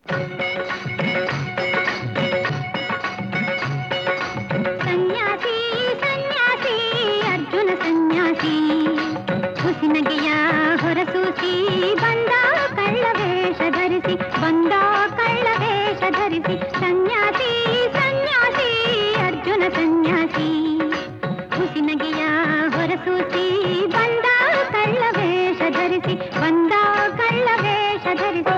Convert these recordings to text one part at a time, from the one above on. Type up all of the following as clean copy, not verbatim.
ಸನ್ಯಾಸಿ ಸನ್ಯಾಸಿ ಅರ್ಜುನ ಸನ್ಯಾಸಿ ಹುಸಿನಗೆಯ ಹೊರಸೂಸಿ ಬಂದ ಕಳ್ಳವೇಷ ಧರಿಸಿ ಬಂದ ಕಳ್ಳವೇಷ ಧರಿಸಿ ಸನ್ಯಾಸಿ ಸನ್ಯಾಸಿ ಅರ್ಜುನ ಸನ್ಯಾಸಿ ಹುಸಿನಗೆಯ ಹೊರಸೂಸಿ ಬಂದ ಕಳ್ಳವೇಷ ಧರಿಸಿ ಬಂದ ಕಳ್ಳವೇಷ ಧರಿಸಿ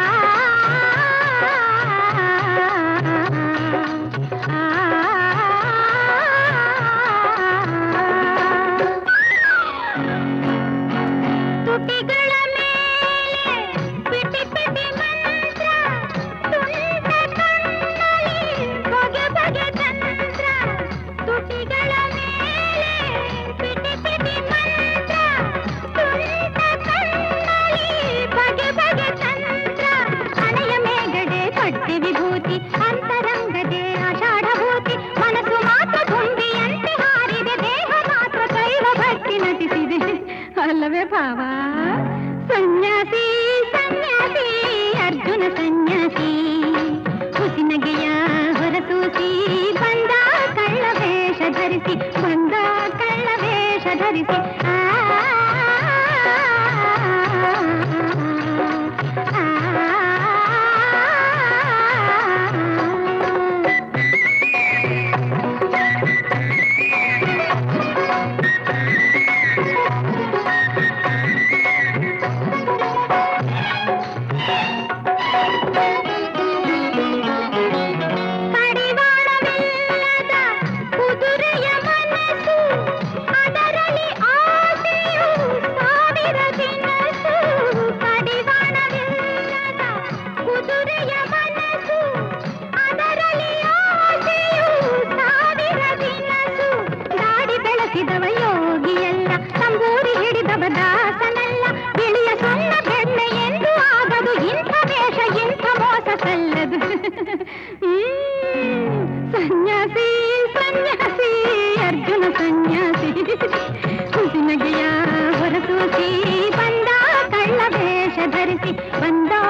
ತುಟಿಗಳ ಮೇಲೆ ಪಿಟಿ ಪಿಟಿ ಮಂತ್ರ ತುಂಟ ಕಣ್ಣಲ್ಲಿ ಬಗೆ ಬಗೆ ತಂತ್ರ ತುಟಿಗಳ ಮೇಲೆ ಪಿಟಿ ಪಿಟಿ ಮಂತ್ರ ತುಂಟ ಕಣ್ಣಲ್ಲಿ ಬಗೆ ಬಗೆ ತಂತ್ರ ಹಣೆಯ ಮೇಗಡೆ ಪಟ್ಟಿ ವಿಭೂತಿ ಅಂತರಂಗದೆ ಆಷಾಢಭೂತಿ ಮನಸ್ಸು ಮಾತ್ರ ಧುಂಬಿಯಂತೆ ಹಾರಿದೆ ದೇಹ ಮಾತ್ರ ದೈವ ಭಕ್ತಿ ನಟಿಸಿದೆ ಅಲ್ಲವೇ ಭಾವ ಸನ್ಯಾಸಿ ಸನ್ಯಾಸಿ ಅರ್ಜುನ ಸನ್ಯಾಸಿ ಹುಸಿನಗೆಯ ಹೊರಸೂಸಿ ಬಂದ ಕಳ್ಳವೇಷ ಧರಿಸಿ ಬಂದ ಕಳ್ಳವೇಷ ಧರಿಸಿ ಕಡಿವಾಣವಿಲ್ಲದ ಕುದುರೆಯ ಮನಸ್ಸು ಅದರಲ್ಲಿ ಆಸೆಯು ಸಾವಿರ ದಿನಸು ಕಡಿವಾಣವಿಲ್ಲದ ಕುದುರೆಯ ಮನಸ್ಸು ಅದರಲ್ಲಿ ಆಸೆಯು ಸಾವಿರ ದಿನಸು ದಾಡಿ ಬೆಳೆಸಿದವ ಯೋಗಿಯಲ್ಲ ತಂಬೂರಿ ಹಿಡಿದವ ದಾಸನಲ್ಲ ಬಿಳಿಯ ಸಣ್ಣ ಬೆಣ್ಣೆ ಎಂದು ಆಗದು ಇಂಥ ವೇಷ ಇಂಥ ಮೋಸ ಸಲ್ಲದು ಸನ್ಯಾಸಿ ಸನ್ಯಾಸಿ ಅರ್ಜುನ ಸನ್ಯಾಸಿ ಹುಸಿನಗೆಯ ಹೊರಸೂಸಿ ಬಂದ ಕಳ್ಳವೇಷ ಧರಿಸಿ ಬಂದ